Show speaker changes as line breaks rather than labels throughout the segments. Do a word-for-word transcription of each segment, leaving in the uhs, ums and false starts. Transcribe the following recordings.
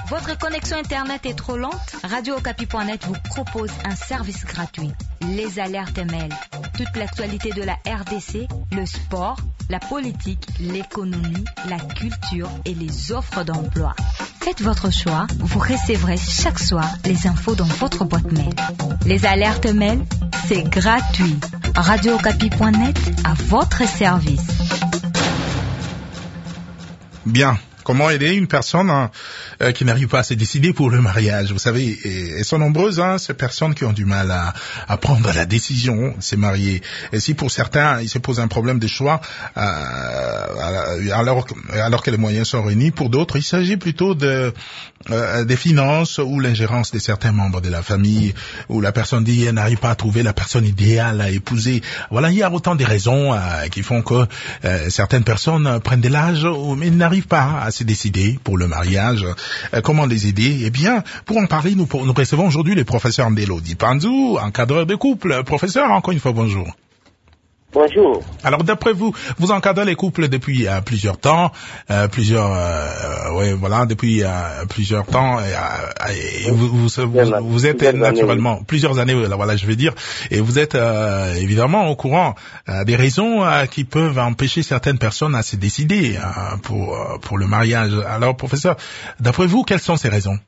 Votre connexion Internet est trop lente? Radio Okapi point net vous propose un service gratuit. Les alertes mail. Toute l'actualité de la R D C, le sport, la politique, l'économie, la culture et les offres d'emploi. Faites votre choix, vous recevrez chaque soir les infos dans votre boîte mail. Les alertes mail, c'est gratuit. Radio Okapi point net à votre service.
Bien. Comment aider une personne hein, euh, qui n'arrive pas à se décider pour le mariage? Vous savez, et, et sont nombreuses hein, ces personnes qui ont du mal à, à prendre la décision de se marier. Et si pour certains, il se pose un problème de choix, euh, alors, alors que les moyens sont réunis, pour d'autres, il s'agit plutôt de euh, des finances ou l'ingérence de certains membres de la famille, où la personne dit elle n'arrive pas à trouver la personne idéale à épouser. Voilà, il y a autant de raisons euh, qui font que euh, certaines personnes prennent de l'âge, mais n'arrivent pas à se décider pour le mariage. Euh, comment les aider? Eh bien, pour en parler, nous, nous recevons aujourd'hui le professeur Ndelo Dipanzou, encadreur de couple. Professeur, encore une fois, bonjour.
Bonjour.
Alors, d'après vous, vous encadrez les couples depuis euh, plusieurs temps, euh, plusieurs, euh, ouais, voilà, depuis euh, plusieurs temps, et, euh, et vous, vous, vous, vous êtes naturellement années. plusieurs années, voilà, je vais dire, et vous êtes euh, évidemment au courant euh, des raisons euh, qui peuvent empêcher certaines personnes à se décider euh, pour euh, pour le mariage. Alors, professeur, d'après vous, quelles sont ces raisons?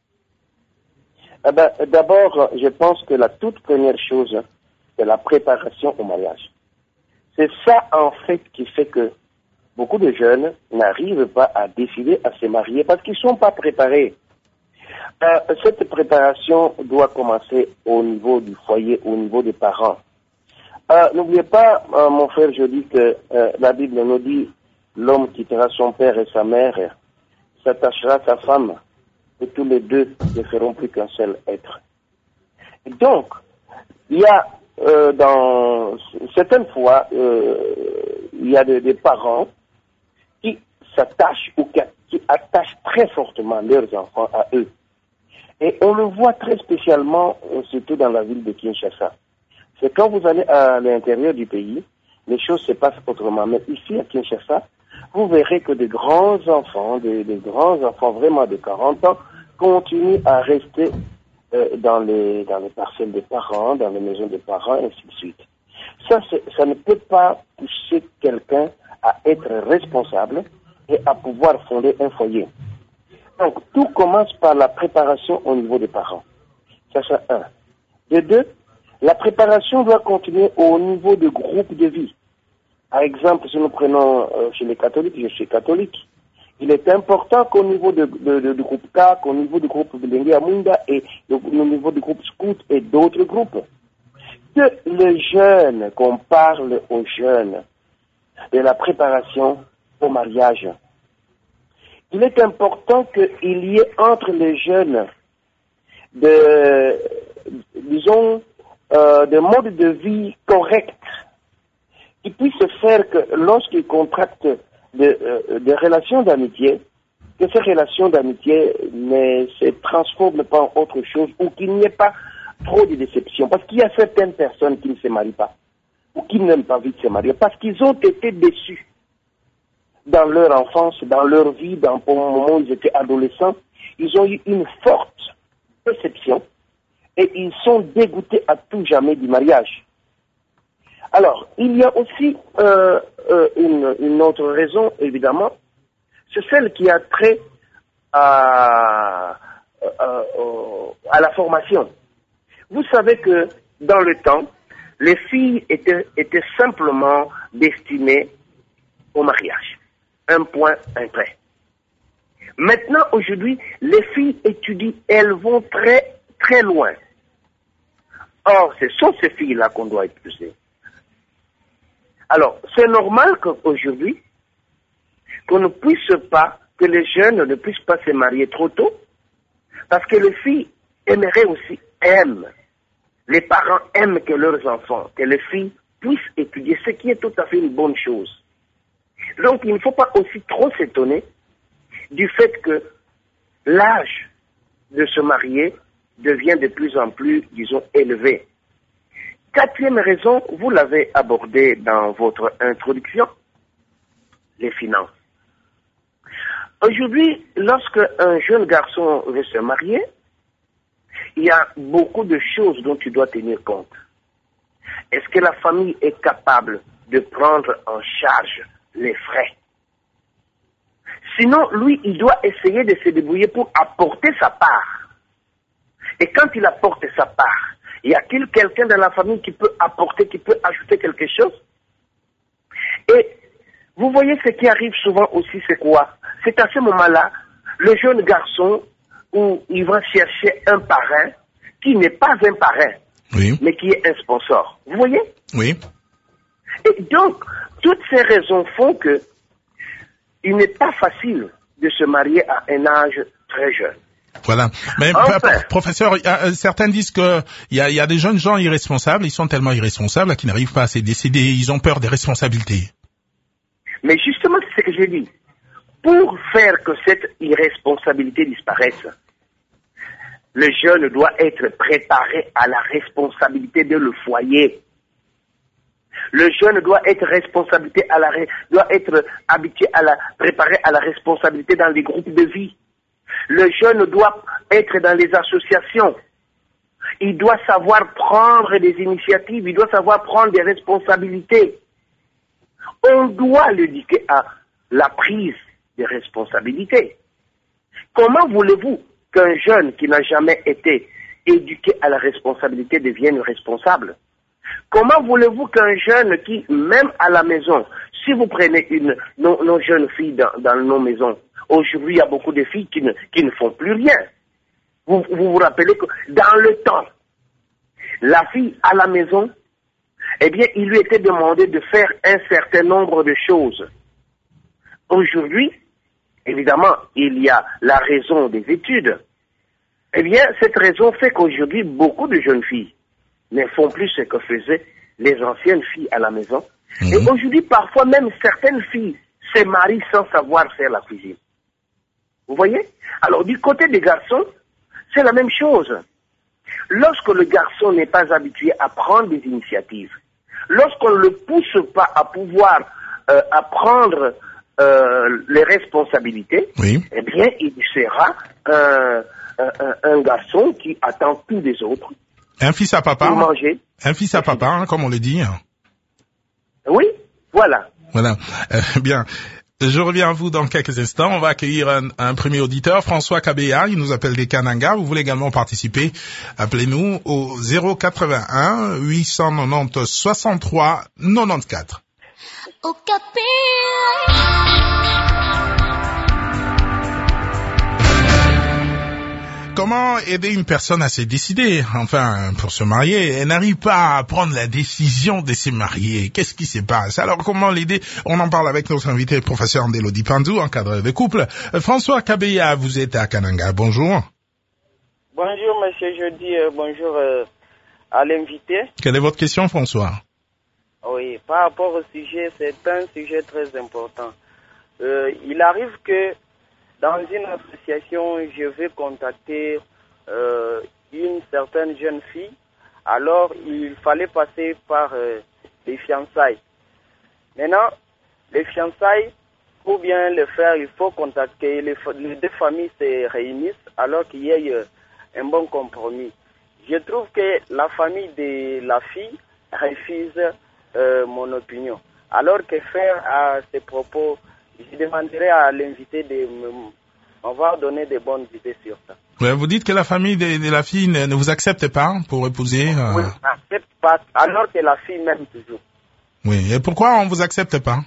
Eh ben, d'abord, je pense que la toute première chose, c'est la préparation au mariage. C'est ça, en fait, qui fait que beaucoup de jeunes n'arrivent pas à décider à se marier parce qu'ils ne sont pas préparés. Euh, cette préparation doit commencer au niveau du foyer, au niveau des parents. Euh, n'oubliez pas, euh, mon frère, je dis que euh, la Bible nous dit l'homme quittera son père et sa mère, s'attachera à sa femme, et tous les deux ne feront plus qu'un seul être. Et donc, il y a Euh, dans certaines fois, euh, il y a des, des parents qui s'attachent ou qui, qui attachent très fortement leurs enfants à eux. Et on le voit très spécialement, surtout dans la ville de Kinshasa. C'est quand vous allez à l'intérieur du pays, les choses se passent autrement. Mais ici, à Kinshasa, vous verrez que de grands enfants, des, des grands enfants vraiment de quarante ans, continuent à rester Euh, dans les dans les parcelles des parents, dans les maisons des parents, et ainsi de suite. Ça, ça ne peut pas pousser quelqu'un à être responsable et à pouvoir fonder un foyer. Donc, tout commence par la préparation au niveau des parents. Ça, c'est un. De deux, la préparation doit continuer au niveau de groupes de vie. Par exemple, si nous prenons euh, chez les catholiques, je suis catholique, il est important qu'au niveau de, de, de, du groupe K, qu'au niveau du groupe Bilingue Amunda et au niveau du groupe Scout et d'autres groupes, que les jeunes, qu'on parle aux jeunes de la préparation au mariage. Il est important qu'il y ait entre les jeunes de, disons, euh, des modes de vie corrects qui puissent faire que lorsqu'ils contractent De, euh, de relations d'amitié, que ces relations d'amitié ne se transforment pas en autre chose ou qu'il n'y ait pas trop de déception. Parce qu'il y a certaines personnes qui ne se marient pas ou qui n'aiment pas vite se marier parce qu'ils ont été déçus dans leur enfance, dans leur vie, dans, au moment où ils étaient adolescents. Ils ont eu une forte déception et ils sont dégoûtés à tout jamais du mariage. Alors, il y a aussi euh, euh, une, une autre raison, évidemment, c'est celle qui a trait à, à, à la formation. Vous savez que dans le temps, les filles étaient, étaient simplement destinées au mariage. Un point, un trait. Maintenant, aujourd'hui, les filles étudient, elles vont très, très loin. Or, ce sont ces filles-là qu'on doit épouser. Alors, c'est normal qu'aujourd'hui, qu'on ne puisse pas, que les jeunes ne puissent pas se marier trop tôt, parce que les filles aimeraient aussi, aiment, les parents aiment que leurs enfants, que les filles puissent étudier, ce qui est tout à fait une bonne chose. Donc, il ne faut pas aussi trop s'étonner du fait que l'âge de se marier devient de plus en plus, disons, élevé. Quatrième raison, vous l'avez abordé dans votre introduction, les finances. Aujourd'hui, lorsque un jeune garçon veut se marier, il y a beaucoup de choses dont tu dois tenir compte. Est-ce que la famille est capable de prendre en charge les frais? Sinon, lui, il doit essayer de se débrouiller pour apporter sa part. Et quand il apporte sa part, y a-t-il quelqu'un dans la famille qui peut apporter, qui peut ajouter quelque chose? Et vous voyez ce qui arrive souvent aussi, c'est quoi? C'est à ce moment-là, le jeune garçon, où il va chercher un parrain qui n'est pas un parrain, oui, mais qui est un sponsor. Vous voyez?
Oui.
Et donc, toutes ces raisons font que il n'est pas facile de se marier à un âge très jeune.
Voilà. Mais enfin, professeur, y a, certains disent que il y a, y a des jeunes gens irresponsables, ils sont tellement irresponsables qu'ils n'arrivent pas à se décider, ils ont peur des responsabilités.
Mais justement, c'est ce que j'ai dit. Pour faire que cette irresponsabilité disparaisse, le jeune doit être préparé à la responsabilité de le foyer. Le jeune doit être responsabilité à la, doit être habitué à la, préparé à la responsabilité dans les groupes de vie. Le jeune doit être dans les associations. Il doit savoir prendre des initiatives, il doit savoir prendre des responsabilités. On doit l'éduquer à la prise des responsabilités. Comment voulez-vous qu'un jeune qui n'a jamais été éduqué à la responsabilité devienne responsable? Comment voulez-vous qu'un jeune qui, même à la maison, si vous prenez une, nos, nos jeunes filles dans, dans nos maisons, aujourd'hui il y a beaucoup de filles qui ne, qui ne font plus rien. Vous, vous vous rappelez que dans le temps, la fille à la maison, eh bien, il lui était demandé de faire un certain nombre de choses. Aujourd'hui, évidemment, il y a la raison des études. Eh bien, cette raison fait qu'aujourd'hui, beaucoup de jeunes filles ne font plus ce que faisaient les anciennes filles à la maison. Mmh. Et aujourd'hui, parfois même, certaines filles se marient sans savoir faire la cuisine. Vous voyez? Alors, du côté des garçons, c'est la même chose. Lorsque le garçon n'est pas habitué à prendre des initiatives, lorsqu'on ne le pousse pas à pouvoir euh, à prendre euh, les responsabilités, oui, eh bien, il sera un, un, un garçon qui attend tous les autres.
Un fils à papa.
Pour manger.
Un fils à papa, hein, comme on le dit.
Oui, voilà.
Voilà. Euh, bien. Je reviens à vous dans quelques instants. On va accueillir un, un premier auditeur, François Kabea. Il nous appelle des Kananga. Vous voulez également participer? Appelez-nous au zéro quatre-vingt-un huit cent quatre-vingt-dix soixante-trois quatre-vingt-quatorze. Au Comment aider une personne à se décider, enfin, pour se marier? Elle n'arrive pas à prendre la décision de se marier. Qu'est-ce qui se passe? Alors, comment l'aider? On en parle avec notre invité, le professeur Ndelodi Pandou, encadreur de couple. Euh, François Kabea, vous êtes à Kananga. Bonjour.
Bonjour, monsieur Jeudi. Euh, bonjour euh, à l'invité.
Quelle est votre question, François?
Oui, par rapport au sujet, c'est un sujet très important. Euh, il arrive que dans une association, je vais contacter euh, une certaine jeune fille. Alors, il fallait passer par euh, les fiançailles. Maintenant, les fiançailles, pour bien le faire, il faut contacter, les, les deux familles se réunissent alors qu'il y ait euh, un bon compromis. Je trouve que la famille de la fille refuse euh, mon opinion. Alors que faire à ces propos, je demanderai à l'invité de me, on va donner des bonnes idées sur ça.
Ouais, vous dites que la famille de, de la fille ne, ne vous accepte pas pour épouser euh...
Oui, n'accepte pas, alors que la fille m'aime toujours.
Oui, et pourquoi on vous accepte pas?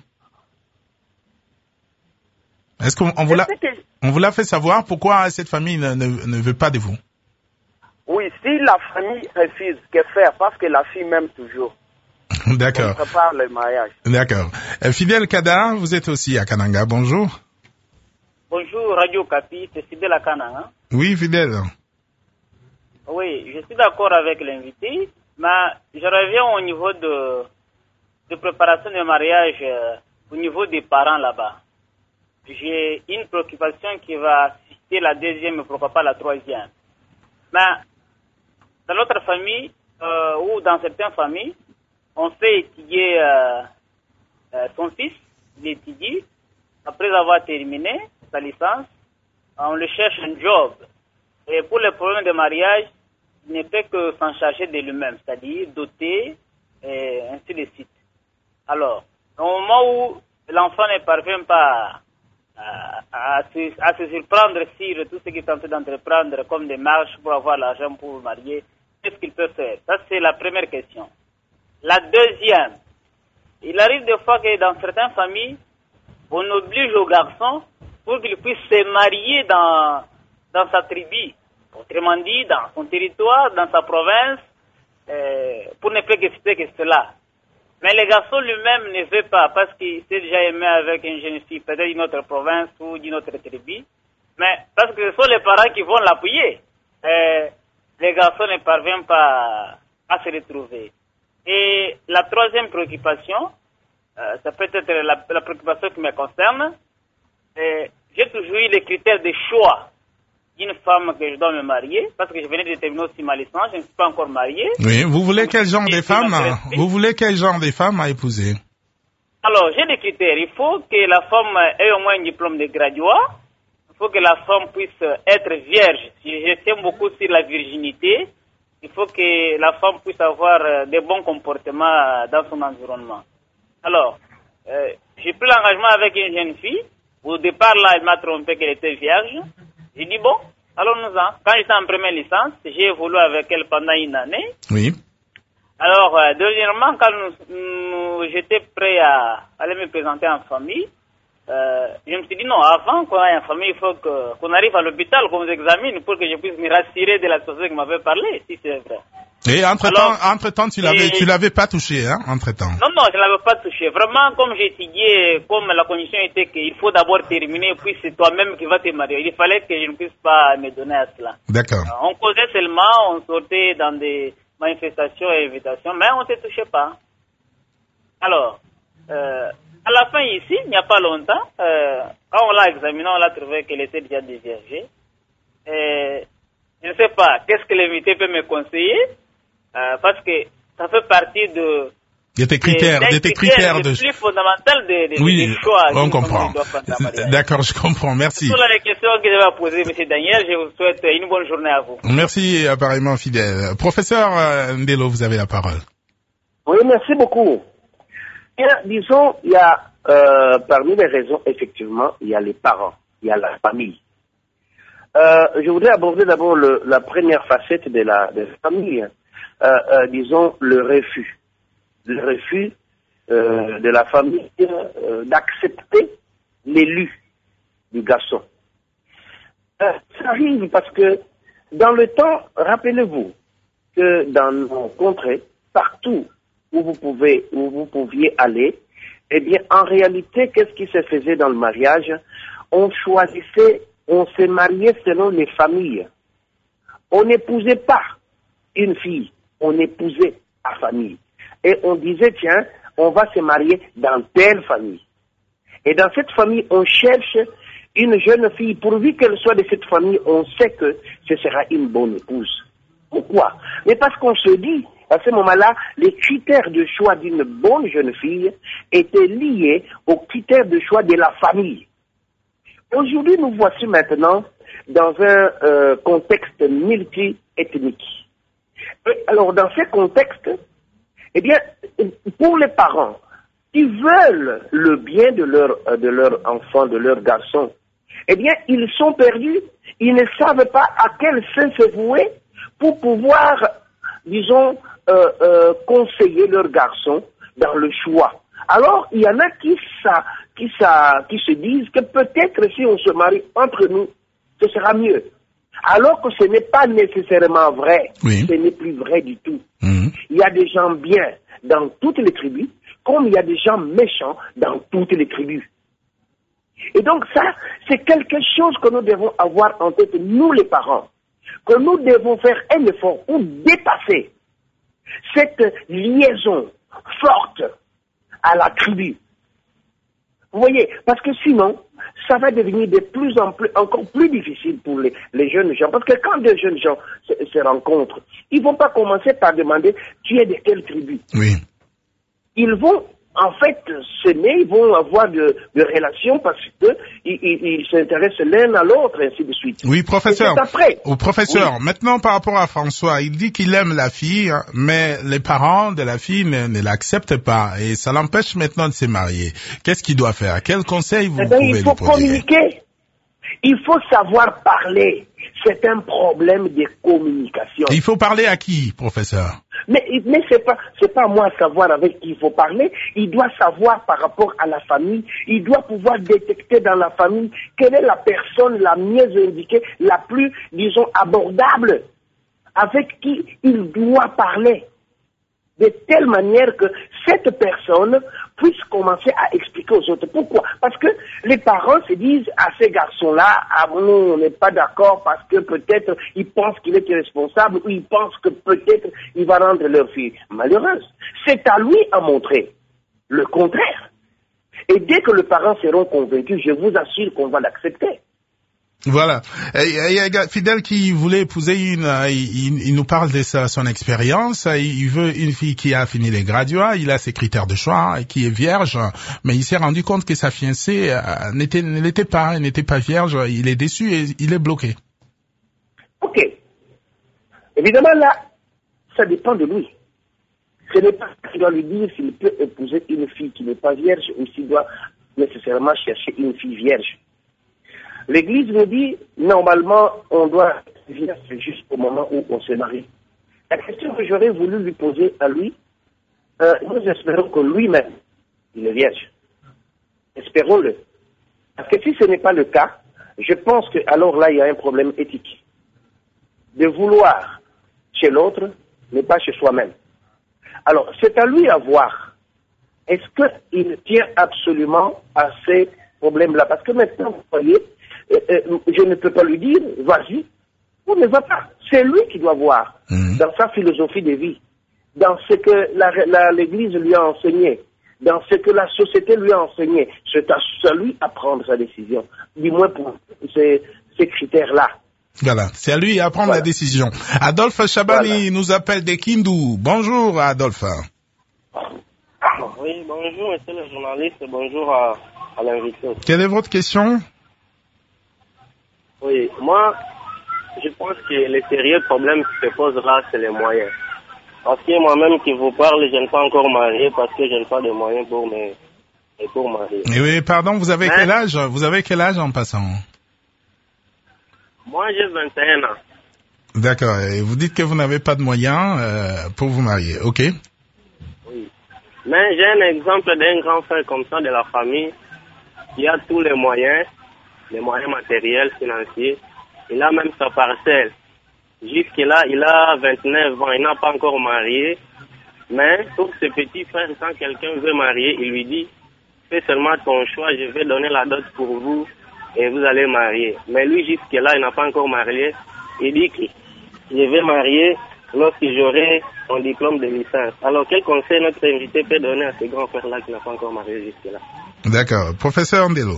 Est-ce qu'on on vous l'a, que... on vous l'a fait savoir pourquoi cette famille ne, ne, ne veut pas de vous?
Oui, si la famille refuse, que faire? Parce que la fille m'aime toujours.
D'accord.
On prépare le mariage.
D'accord. Euh, Fidèle Kada, vous êtes aussi à Kananga. Bonjour.
Bonjour, Radio Capi, c'est Fidèle à Kananga.
Oui, Fidèle.
Oui, je suis d'accord avec l'invité, mais je reviens au niveau de, de préparation de mariage euh, au niveau des parents là-bas. J'ai une préoccupation qui va citer la deuxième et pourquoi pas la troisième. Mais dans notre famille, euh, ou dans certaines familles, on fait étudier euh, euh, son fils, il étudie, après avoir terminé sa licence, on le cherche un job. Et pour les problèmes de mariage, il ne peut que s'en charger de lui-même, c'est-à-dire doter, et ainsi de suite. Alors, au moment où l'enfant ne parvient pas à, à, à, se, à se surprendre sur tout ce qu'il est en train d'entreprendre comme démarche pour avoir l'argent pour le marier, qu'est-ce qu'il peut faire? Ça, c'est la première question. La deuxième, il arrive des fois que dans certaines familles, on oblige au garçon pour qu'il puisse se marier dans, dans sa tribu. Autrement dit, dans son territoire, dans sa province, euh, pour ne pas que c'était que cela. Mais le garçon lui-même ne veut pas parce qu'il s'est déjà aimé avec une jeune fille, peut-être d'une autre province ou d'une autre tribu. Mais parce que ce sont les parents qui vont l'appuyer. Euh, le garçon ne parvient pas à se retrouver. Et la troisième préoccupation, euh, ça peut être la, la préoccupation qui me concerne, euh, j'ai toujours eu les critères de choix d'une femme que je dois me marier, parce que je venais de terminer aussi ma licence, je ne suis pas encore marié.
Oui, vous voulez quel genre de femme, vous voulez quel genre de femme à épouser?
Alors, j'ai des critères. Il faut que la femme ait au moins un diplôme de graduat. Il faut que la femme puisse être vierge. Je tiens beaucoup sur la virginité. Il faut que la femme puisse avoir des bons comportements dans son environnement. Alors, euh, j'ai pris l'engagement avec une jeune fille. Au départ, là, elle m'a trompé qu'elle était vierge. J'ai dit, bon, allons-nous-en. Quand j'étais en première licence, j'ai évolué avec elle pendant une année.
Oui.
Alors, euh, dernièrement, quand nous, nous, j'étais prêt à aller me présenter en famille, euh, je me suis dit, non, avant qu'on aille en famille, il faut que, qu'on arrive à l'hôpital, qu'on nous examine pour que je puisse me rassurer de la situation qui m'avait parlé, si c'est vrai.
Et entre-temps, entre-temps, tu l'avais,
et...
tu l'avais pas touché, hein, entre-temps.
Non, non, je l'avais pas touché. Vraiment, comme j'ai étudié, comme la condition était qu'il faut d'abord terminer, puis c'est toi-même qui vas te marier. Il fallait que je ne puisse pas me donner à cela.
D'accord.
On causait seulement, on sortait dans des manifestations et invitations, mais on ne se touchait pas. Alors, euh, à la fin ici, il n'y a pas longtemps, euh, quand on l'a examiné, on l'a trouvé qu'elle était déjà déviergée. Et je ne sais pas, qu'est-ce que l'invité peut me conseiller? Euh, parce que ça fait partie de...
De tes critères, de tes critères de...
plus fondamental de, de,
oui,
de choix.
on comprend. D'accord, je comprends, merci.
Sur les questions que je vais poser, M. Daniel, je vous souhaite une bonne journée à vous.
Merci, apparemment fidèle. Professeur Ndelo, vous avez la parole.
Oui, merci beaucoup. Bien, disons, il y a, euh, parmi les raisons, effectivement, il y a les parents, il y a la famille. Euh, je voudrais aborder d'abord le, la première facette de la, de la famille. Euh, euh, disons, le refus. Le refus euh, de la famille euh, d'accepter l'élu du garçon. Euh, ça arrive parce que dans le temps, rappelez-vous que dans nos contrées, partout où vous pouvez, où vous pouviez aller, eh bien, en réalité, qu'est-ce qui se faisait dans le mariage? On choisissait, on se mariait selon les familles. On n'épousait pas une fille, on épousait la famille. Et on disait, tiens, on va se marier dans telle famille. Et dans cette famille, on cherche une jeune fille, pourvu qu'elle soit de cette famille, on sait que ce sera une bonne épouse. Pourquoi? Mais parce qu'on se dit, à ce moment-là, les critères de choix d'une bonne jeune fille étaient liés aux critères de choix de la famille. Aujourd'hui, nous voici maintenant dans un euh, contexte multi-ethnique. Et alors, dans ce contexte, eh bien, pour les parents qui veulent le bien de leur, de leur enfant, de leur garçon, eh bien, ils sont perdus. Ils ne savent pas à quel sein se vouer pour pouvoir, disons, euh, euh, conseiller leur garçon dans le choix. Alors, il y en a qui, ça, qui, ça, qui se disent que peut-être si on se marie entre nous, ce sera mieux. Alors que ce n'est pas nécessairement vrai.
Oui.
Ce n'est plus vrai du tout.
Mmh.
Il y a des gens bien dans toutes les tribus, comme il y a des gens méchants dans toutes les tribus. Et donc ça, c'est quelque chose que nous devons avoir en tête, nous les parents, que nous devons faire un effort pour dépasser cette liaison forte à la tribu. Vous voyez, parce que sinon, ça va devenir de plus en plus, encore plus difficile pour les, les jeunes gens. Parce que quand deux jeunes gens se, se rencontrent, ils ne vont pas commencer par demander « tu es de quelle tribu ?»
Oui.
Ils vont en fait, s'aimer, ils vont avoir de, de relations parce que ils, ils, ils s'intéressent l'un à l'autre, et ainsi de suite.
Oui, professeur.
Après.
Au professeur,
Oui.
Maintenant par rapport à François, il dit qu'il aime la fille, mais les parents de la fille ne, ne l'acceptent pas et ça l'empêche maintenant de se marier. Qu'est-ce qu'il doit faire? Quel conseil vous
Eh bien,
pouvez
il faut
lui prodiguer?
communiquer. Il faut savoir parler. C'est un problème de communication.
Il faut parler à qui, professeur?
Mais, mais c'est pas, c'est pas à moi de savoir avec qui il faut parler. Il doit savoir par rapport à la famille. Il doit pouvoir détecter dans la famille quelle est la personne la mieux indiquée, la plus, disons, abordable, avec qui il doit parler. De telle manière que cette personne puisse commencer à expliquer aux autres. Pourquoi? Parce que les parents se disent à ces garçons-là, ah, nous on n'est pas d'accord parce que peut-être ils pensent qu'il est irresponsable ou ils pensent que peut-être il va rendre leur fille malheureuse. C'est à lui à montrer le contraire. Et dès que les parents seront convaincus, je vous assure qu'on va l'accepter.
Voilà. Il y a un gars fidèle qui voulait épouser une, il, il nous parle de sa, son expérience. Il veut une fille qui a fini les graduats, il a ses critères de choix, qui est vierge, mais il s'est rendu compte que sa fiancée n'était, ne l'était pas, elle n'était pas vierge. Il est déçu et il est bloqué.
Ok. Évidemment là, ça dépend de lui. Ce n'est pas qu'il doit lui dire s'il peut épouser une fille qui n'est pas vierge ou s'il doit nécessairement chercher une fille vierge. L'Église nous dit, normalement, on doit vierge juste au moment où on se marie. La question que j'aurais voulu lui poser à lui, euh, nous espérons que lui-même, il est vierge. Espérons-le. Parce que si ce n'est pas le cas, je pense que alors là, il y a un problème éthique. De vouloir chez l'autre, mais pas chez soi-même. Alors, c'est à lui à voir. Est-ce qu'il tient absolument à ces problèmes-là? Parce que maintenant, vous voyez, euh, euh, je ne peux pas lui dire, vas-y, ou ne va pas. C'est lui qui doit voir, mmh. dans sa philosophie de vie, dans ce que la, la, l'Église lui a enseigné, dans ce que la société lui a enseigné. C'est à, à lui à prendre sa décision, du moins pour ces, ces critères-là.
Voilà, c'est à lui à prendre voilà. la décision. Adolphe Chabani voilà. nous appelle de Kindu. Bonjour Adolphe.
Oui, bonjour monsieur le journaliste, bonjour à, à l'invité.
Quelle est votre question?
Oui, moi, je pense que le sérieux problème qui se pose là, c'est les moyens. Parce que moi-même qui vous parle, je ne suis pas encore marié parce que je n'ai pas de moyens pour me pour marier.
Et oui, pardon, vous avez Mais... quel âge? Vous avez quel âge en passant?
Moi, j'ai vingt et un ans.
D'accord. Et vous dites que vous n'avez pas de moyens euh, pour vous marier, ok?
Oui. Mais j'ai un exemple d'un grand frère comme ça de la famille qui a tous les moyens, les moyens matériels, financiers. Il a même sa parcelle. Jusque-là, il a vingt-neuf ans, il n'a pas encore marié. Mais pour ses petits frères, quand quelqu'un veut marier, il lui dit, fais seulement ton choix, je vais donner la dot pour vous et vous allez marier. Mais lui, jusque-là, il n'a pas encore marié. Il dit que je vais marier lorsque j'aurai mon diplôme de licence. Alors, quel conseil notre invité peut donner à ce grand frère-là qui n'a pas encore marié jusque-là?
D'accord. Professeur Ndelo.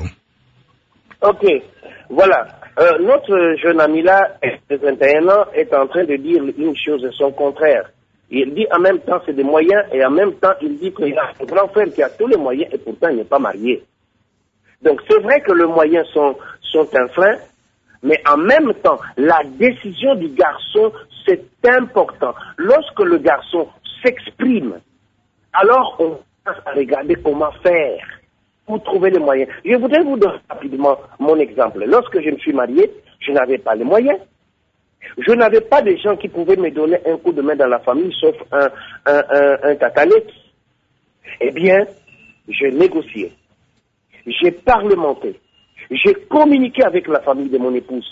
Ok. Voilà. Euh, notre jeune ami-là, de vingt et un ans, est en train de dire une chose et son contraire. Il dit en même temps c'est des moyens et en même temps il dit qu'il a un grand frère qui a tous les moyens et pourtant il n'est pas marié. Donc c'est vrai que les moyens sont, sont un frein, mais en même temps, la décision du garçon, c'est important. Lorsque le garçon s'exprime, alors on passe à regarder comment faire pour trouver les moyens. Je voudrais vous donner rapidement mon exemple. Lorsque je me suis marié, je n'avais pas les moyens. Je n'avais pas de gens qui pouvaient me donner un coup de main dans la famille, sauf un, un, un, un tatalek. Eh bien, j'ai négocié. J'ai parlementé. J'ai communiqué avec la famille de mon épouse.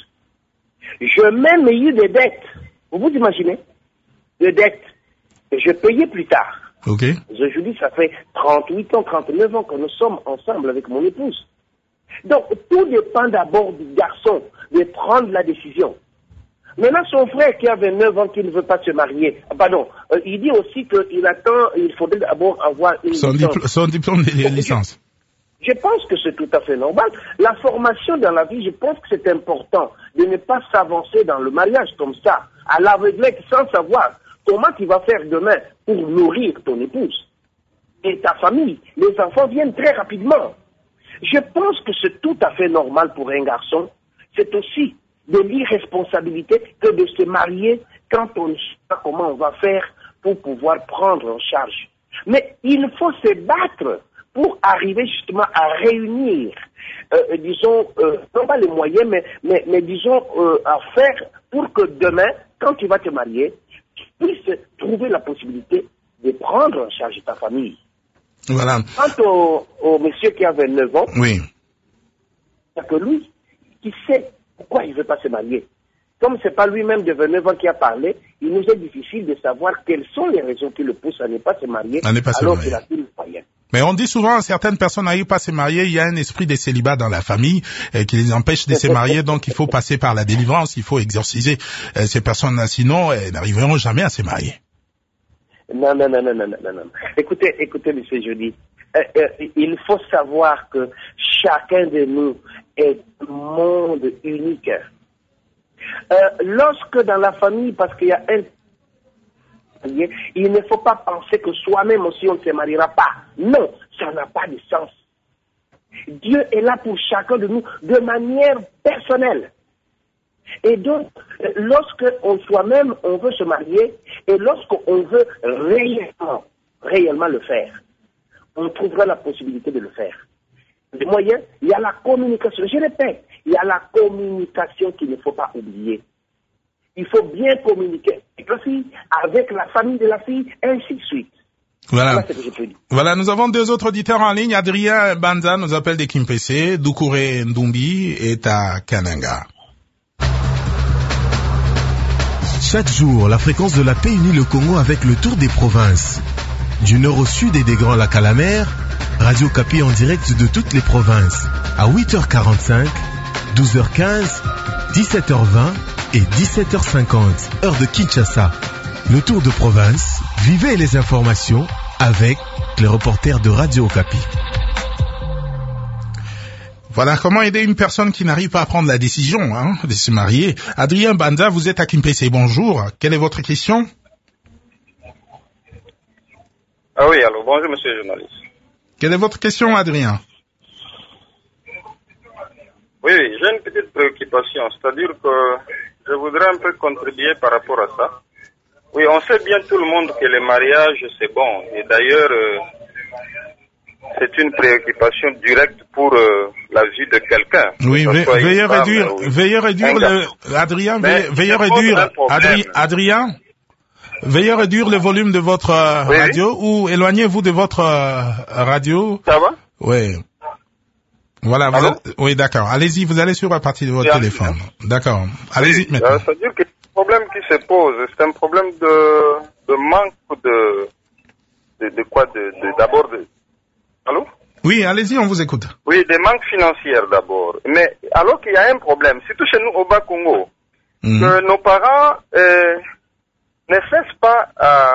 Je même eu des dettes. Vous vous imaginez? Des dettes. Et je payais plus tard.
Ok.
Je vous dis, ça fait trente-huit ans, trente-neuf ans que nous sommes ensemble avec mon épouse. Donc, tout dépend d'abord du garçon de prendre la décision. Maintenant, son frère qui a vingt-neuf ans, qui ne veut pas se marier, pardon, euh, il dit aussi qu'il attend, il faudrait d'abord avoir une
son,
licence.
Dipl- son diplôme de licence.
Je, je pense que c'est tout à fait normal. La formation dans la vie, je pense que c'est important de ne pas s'avancer dans le mariage comme ça, à l'aveuglette, sans savoir comment tu vas faire demain pour nourrir ton épouse. et ta famille. Les enfants viennent très rapidement. Je pense que c'est tout à fait normal pour un garçon. C'est aussi de l'irresponsabilité que de se marier quand on ne sait pas comment on va faire pour pouvoir prendre en charge. Mais il faut se battre pour arriver justement à réunir, euh, disons, euh, non pas les moyens, mais, mais, mais disons, euh, à faire pour que demain, quand tu vas te marier, tu puisses trouver la possibilité de prendre en charge ta famille.
Voilà.
Quant au, au monsieur qui a vingt-neuf ans,
oui.
c'est que lui, qui sait pourquoi il ne veut pas se marier. Comme ce n'est pas lui-même de vingt-neuf ans qui a parlé, il nous est difficile de savoir quelles sont les raisons qui le poussent à ne pas se marier,
à ne pas
alors
se
qu'il a une moyenne.
Mais on dit souvent, certaines personnes n'arrivent pas à se marier, il y a un esprit de célibat dans la famille euh, qui les empêche de se marier, donc il faut passer par la délivrance, il faut exorciser euh, ces personnes-là, sinon elles n'arriveront jamais à se marier.
Non, non, non, non, non, non, non. Écoutez, écoutez, monsieur Jody, euh, euh, il faut savoir que chacun de nous est un monde unique. Euh, lorsque dans la famille, parce qu'il y a un... il ne faut pas penser que soi-même aussi on ne se mariera pas. Non, ça n'a pas de sens. Dieu est là pour chacun de nous de manière personnelle. Et donc, lorsque on soi-même on veut se marier et lorsqu'on veut réellement, réellement le faire, on trouvera la possibilité de le faire. Les moyens, il y a la communication. Je répète, il y a la communication qu'il ne faut pas oublier. Il faut bien communiquer avec la fille, avec la famille de la fille, ainsi de suite.
Voilà.
Voilà ce que je peux dire.
Voilà, nous avons deux autres auditeurs en ligne. Adrien Banza nous appelle de Kimpese, Doucouré Ndumbi est à Kananga.
Chaque jour, la fréquence de la paix unit le Congo avec le tour des provinces. Du nord au sud et des Grands Lacs à la mer, Radio Kapi en direct de toutes les provinces. À huit heures quarante-cinq, douze heures quinze, dix-sept heures vingt et dix-sept heures cinquante, heure de Kinshasa. Le tour de province, vivez les informations avec les reporters de Radio Kapi.
Voilà, comment aider une personne qui n'arrive pas à prendre la décision hein, de se marier. Adrien Banza, vous êtes à Kimpese, bonjour. Quelle est votre question?
Ah oui, alors bonjour monsieur le journaliste.
Quelle est votre question, Adrien?
Oui, oui, j'ai une petite préoccupation, c'est-à-dire que je voudrais un peu contribuer par rapport à ça. Oui, on sait bien tout le monde que le mariage, c'est bon. Et d'ailleurs, euh, c'est une préoccupation directe pour euh, la vie de quelqu'un.
Oui, ve veuillez réduire, oui. veuillez réduire le... Adrien, veuillez, veuillez réduire... Adri Adrien, veuillez réduire le volume de votre euh, oui, radio oui. ou éloignez-vous de votre euh, radio.
Ça va?
Oui. Voilà, vous êtes... oui, d'accord. Allez-y, vous allez sur la partie de votre Bien téléphone. D'accord. Allez-y
oui,
maintenant.
C'est-à-dire que le problème qui se pose, c'est un problème de, de manque de, de, de quoi, de, d'abord de, de... Allô?
Oui, allez-y, on vous écoute.
Oui, des manques financiers d'abord. Mais alors qu'il y a un problème, surtout chez nous au Bas-Congo, mmh. que nos parents euh, ne cessent pas à...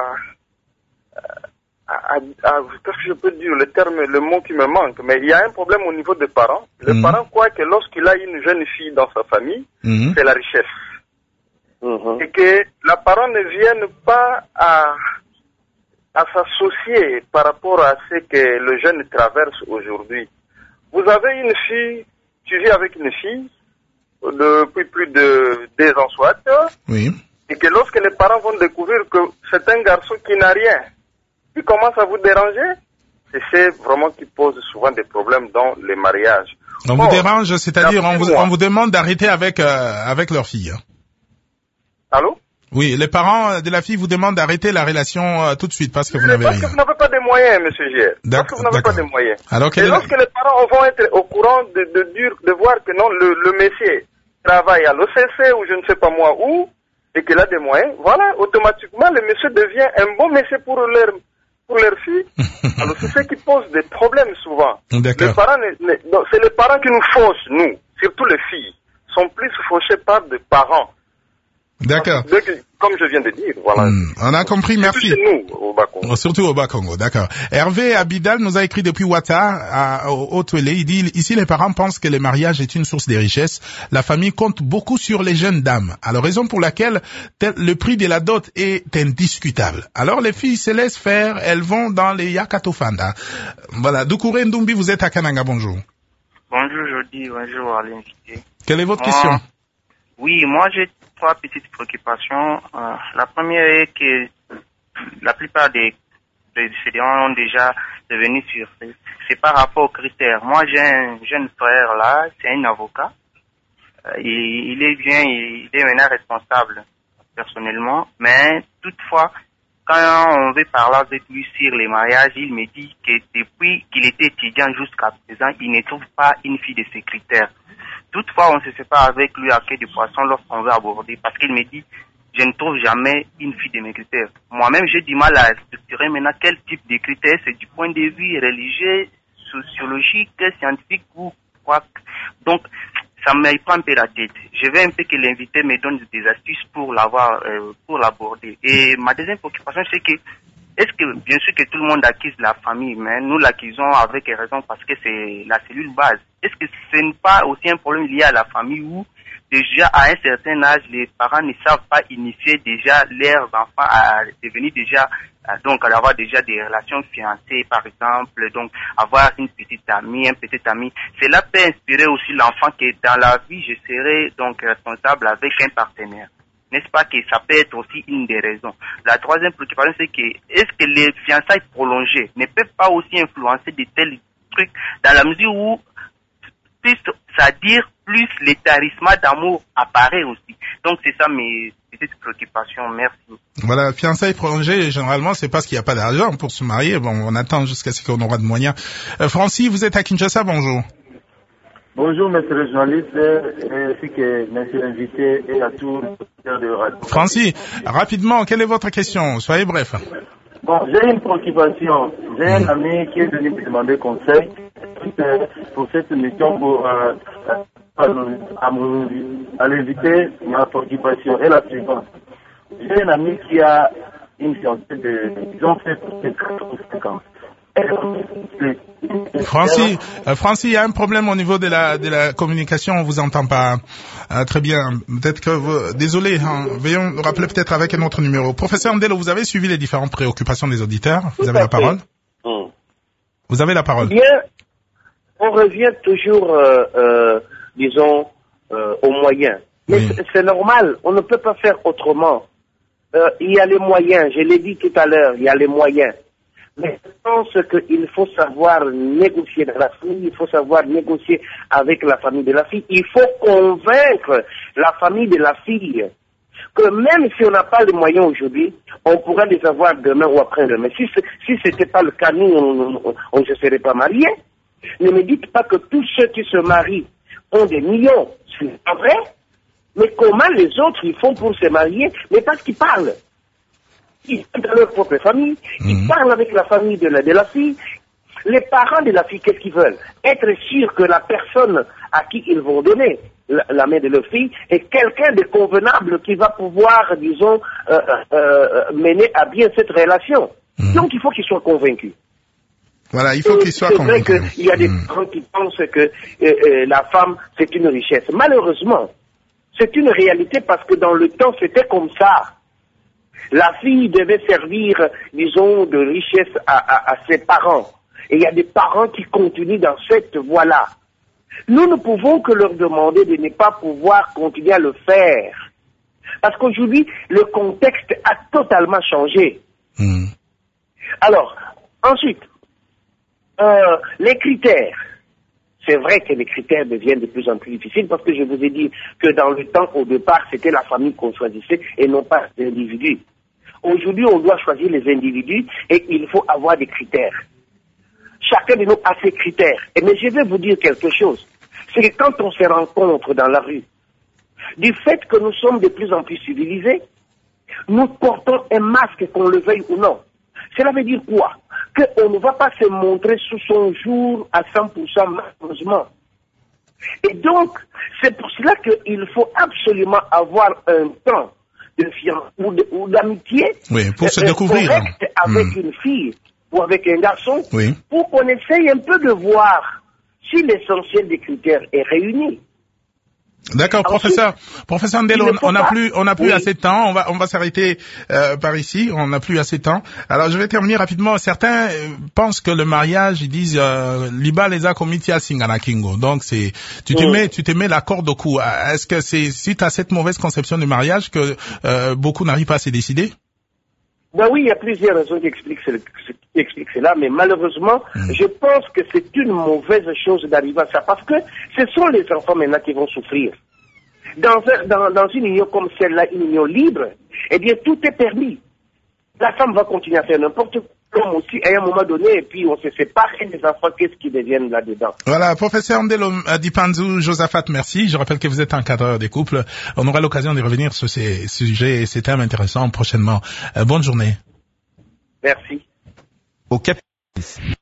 À, à, qu'est-ce que je peux dire, le terme, le mot qui me manque, mais il y a un problème au niveau des parents. Les mmh. parents croient que lorsqu'il a une jeune fille dans sa famille, mmh. c'est la richesse. Mmh. Et que la parent ne vienne pas à, à s'associer par rapport à ce que le jeune traverse aujourd'hui. Vous avez une fille, tu vis avec une fille depuis plus de deux ans soit,
oui.
et que lorsque les parents vont découvrir que c'est un garçon qui n'a rien, qui commence à vous déranger, c'est c'est vraiment qui pose souvent des problèmes dans les mariages.
On oh, vous dérange, c'est-à-dire on vous, on vous demande d'arrêter avec, euh, avec leur fille.
Allô?
Oui, les parents de la fille vous demandent d'arrêter la relation euh, tout de suite parce que vous n'avez rien.
Parce que vous n'avez pas de moyens, monsieur Gier. Parce que vous n'avez pas de moyens.
Alors,
et lorsque les parents vont être au courant de, de, de, de voir que non, le, le monsieur travaille à l'O C C ou je ne sais pas moi où, et qu'il a des moyens, voilà, automatiquement le monsieur devient un bon monsieur pour leur pour leurs filles. Alors c'est ce qui pose des problèmes souvent. Les parents, c'est les parents qui nous fauchent, nous, surtout les filles, sont plus fauchés par des parents.
D'accord.
Comme je viens de dire, voilà.
Hmm, on a compris, merci.
Surtout chez nous, au Bas-Congo.
Surtout au Bas-Congo, d'accord. Hervé Abidal nous a écrit depuis Ouatta, à, au Haut-Touélé. Il dit, ici, les parents pensent que le mariage est une source de richesse. La famille compte beaucoup sur les jeunes dames. Alors, raison pour laquelle tel, le prix de la dot est indiscutable. Alors, les filles se laissent faire, elles vont dans les Yakatofanda. Voilà. Doukouré Ndoumbi, vous êtes à Kananga, bonjour.
Bonjour, Jody, bonjour à l'invité.
Quelle est votre
moi,
question?
Oui, moi, j'ai trois petites préoccupations. Euh, la première est que la plupart des, des étudiants ont déjà devenu sur c'est par rapport aux critères. Moi, j'ai un jeune frère là, c'est un avocat. Euh, il, il est bien, il, il est maintenant responsable personnellement, mais toutefois, quand on veut parler avec lui sur les mariages, il me dit que depuis qu'il était étudiant jusqu'à présent, il ne trouve pas une fille de ses critères. Toutefois, on se sépare avec lui à quai de poisson lorsqu'on veut aborder, parce qu'il me dit, je ne trouve jamais une fille de mes critères. Moi-même, j'ai du mal à structurer maintenant quel type de critères, c'est du point de vue religieux, sociologique, scientifique ou quoi. Donc, ça me prend un peu la tête. Je veux un peu que l'invité me donne des astuces pour l'avoir, euh, pour l'aborder. Et ma deuxième préoccupation, c'est que, est-ce que, bien sûr que tout le monde acquise la famille, mais nous l'acquisons avec raison parce que c'est la cellule base. Est-ce que ce n'est pas aussi un problème lié à la famille où, déjà, à un certain âge, les parents ne savent pas initier déjà leurs enfants à devenir déjà, à, donc, à avoir déjà des relations fiancées, par exemple, donc, avoir une petite amie, un petit ami. Cela peut inspirer aussi l'enfant que dans la vie, je serai donc responsable avec un partenaire. N'est-ce pas que ça peut être aussi une des raisons. La troisième préoccupation, c'est que, est-ce que les fiançailles prolongées ne peuvent pas aussi influencer de tels trucs dans la mesure où, plus, c'est-à-dire, plus l'établissement d'amour apparaît aussi. Donc, c'est ça mes petites préoccupations. Merci.
Voilà, fiançailles prolongées, généralement, c'est parce qu'il n'y a pas d'argent pour se marier. Bon, on attend jusqu'à ce qu'on aura de moyens. Euh, Francis, vous êtes à Kinshasa, bonjour.
Bonjour, monsieur le journaliste, ainsi que monsieur l'invité et à tous les de radio.
Francis, rapidement, quelle est votre question? Soyez bref.
Bon, j'ai une préoccupation. J'ai un mmh. ami qui est venu me demander conseil pour cette mission pour euh, à, à l'inviter. Ma préoccupation est la suivante. J'ai un ami qui a une fiancée de, disons, fait pour quatre ou cinq ans.
Francis, euh, Francis, il y a un problème au niveau de la de la communication, on vous entend pas euh, très bien. Peut-être que vous, désolé, hein, veuillez nous rappeler peut-être avec un autre numéro. Professeur Ndelo, vous avez suivi les différentes préoccupations des auditeurs. Vous
Tout
avez la parole.
Mmh.
Vous avez la parole.
Bien, on revient toujours, euh, euh, disons, euh, aux moyens. Mais oui. c'est normal, on ne peut pas faire autrement. Euh, il y a les moyens, je l'ai dit tout à l'heure, il y a les moyens. Mais je pense qu'il faut savoir négocier dans la famille, il faut savoir négocier avec la famille de la fille. Il faut convaincre la famille de la fille que même si on n'a pas les moyens aujourd'hui, on pourra les avoir demain ou après-demain. Si ce si c'était pas le cas, nous, on ne se serait pas mariés. Ne me dites pas que tous ceux qui se marient ont des millions. C'est pas vrai. Mais comment les autres ils font pour se marier? Mais parce qu'ils parlent. Ils sont dans leur propre famille, mmh. ils parlent avec la famille de la, de la fille. Les parents de la fille, qu'est-ce qu'ils veulent? Être sûrs que la personne à qui ils vont donner la, la main de leur fille est quelqu'un de convenable qui va pouvoir, disons, euh, euh, mener à bien cette relation. Mmh. Donc il faut qu'ils soient convaincus.
Voilà, il faut qu'ils soient convaincus.
C'est vrai qu'il y a des mmh. parents qui pensent que euh, euh, la femme, c'est une richesse. Malheureusement, c'est une réalité parce que dans le temps, c'était comme ça. La fille devait servir, disons, de richesse à, à, à ses parents. Et il y a des parents qui continuent dans cette voie-là. Nous ne pouvons que leur demander de ne pas pouvoir continuer à le faire. Parce qu'aujourd'hui, le contexte a totalement changé. Mmh. Alors, ensuite, euh, les critères. C'est vrai que les critères deviennent de plus en plus difficiles parce que je vous ai dit que dans le temps, au départ, c'était la famille qu'on choisissait et non pas l'individu. Aujourd'hui, on doit choisir les individus et il faut avoir des critères. Chacun de nous a ses critères. Et mais je vais vous dire quelque chose. C'est que quand on se rencontre dans la rue, du fait que nous sommes de plus en plus civilisés, nous portons un masque, qu'on le veuille ou non. Cela veut dire quoi? Qu'on ne va pas se montrer sous son jour à cent pour cent malheureusement. Et donc, c'est pour cela qu'il faut absolument avoir un temps de fiançailles ou, de, ou d'amitié.
Oui, pour se
euh,
découvrir.
Correcte avec mmh. une fille ou avec un garçon. Oui. Pour qu'on essaye un peu de voir si l'essentiel des critères est réuni.
D'accord, professeur. Professeur Ndelo, on n'a plus, on n'a plus oui. assez de temps. On va, on va s'arrêter euh, par ici. On n'a plus assez de temps. Alors, je vais terminer rapidement. Certains euh, pensent que le mariage, ils disent euh, liba les a comitia singana kingo. Donc, c'est, tu te oui. mets, tu te mets la corde au cou. Est-ce que c'est suite à cette mauvaise conception du mariage que euh, beaucoup n'arrivent pas à se décider?
Ben oui, il y a plusieurs raisons qui expliquent, ce, qui expliquent cela, mais malheureusement, mmh. je pense que c'est une mauvaise chose d'arriver à ça, parce que ce sont les enfants maintenant qui vont souffrir. Dans, dans, dans une union comme celle-là, une union libre, eh bien, tout est permis. La femme va continuer à faire n'importe quoi, l'homme aussi, à un moment donné, et puis on se sépare, et les enfants, qu'est-ce qui deviennent là-dedans? Voilà,
professeur Ndelo Dipanzu Josaphat, merci. Je rappelle que vous êtes un cadreur des couples. On aura l'occasion de revenir sur ces sujets et ces thèmes intéressants prochainement. Euh, bonne journée.
Merci.
Au Cap.